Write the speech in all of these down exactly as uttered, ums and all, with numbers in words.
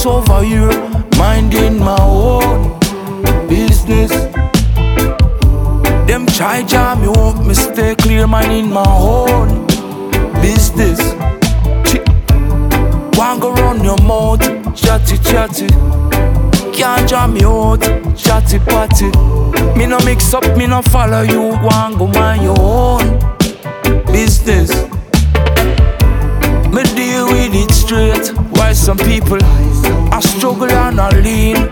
just over here, minding my own business. Them try jam me up, me stay clear, minding my own business. One go run your mouth, chatty chatty. Can't jam me out, chatty patty. Me no mix up, me no follow you. One go mind your own business. Me deal with it straight. Why some people I struggle and I lean.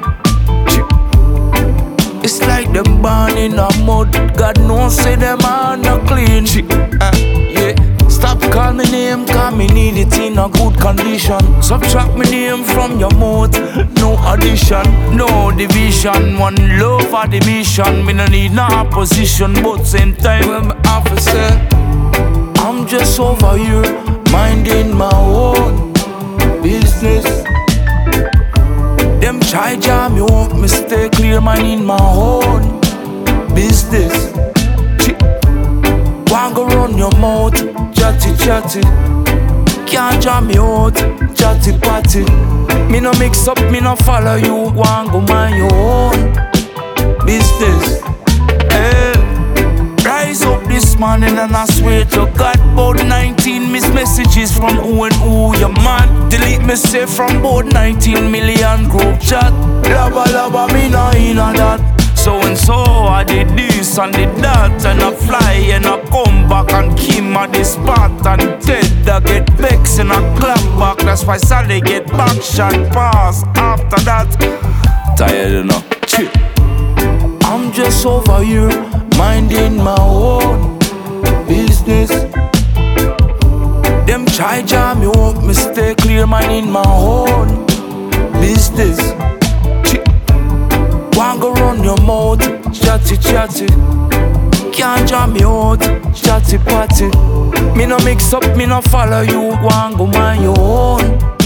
It's like them born in a mud. God knows say them are not clean. uh, Yeah. Stop call me name, cause me need it in a good condition. Subtract me name from your mouth, no addition, no division. One love for the mission. Me no need no opposition, but same time when me have to say I'm just over here, minding my own business. Them try jam you up, me stay clear, minding my own business. One go run your mouth, chatty chatty. Can't jam me out, chatty patty. Me no mix up, me no follow you. One go mind your own business. Hey, rise up this morning and I swear to God, about nineteen missed messages from who and who your man. Delete me say from about nineteen million group chat. Lava lava me no in a that. So and so I did this and did that, and I fly and I come back and Kim at the spot, and Ted I get vexed and I clap back. That's why Sally get back shot pass after that. Tired enough. I'm just over here, minding my own business. Them try jam you up, me stay clear, minding my own business. One go run your mouth, chatty chatty. Can't jam me out, chatty patty. Me no mix up, me no follow you. One go mind your own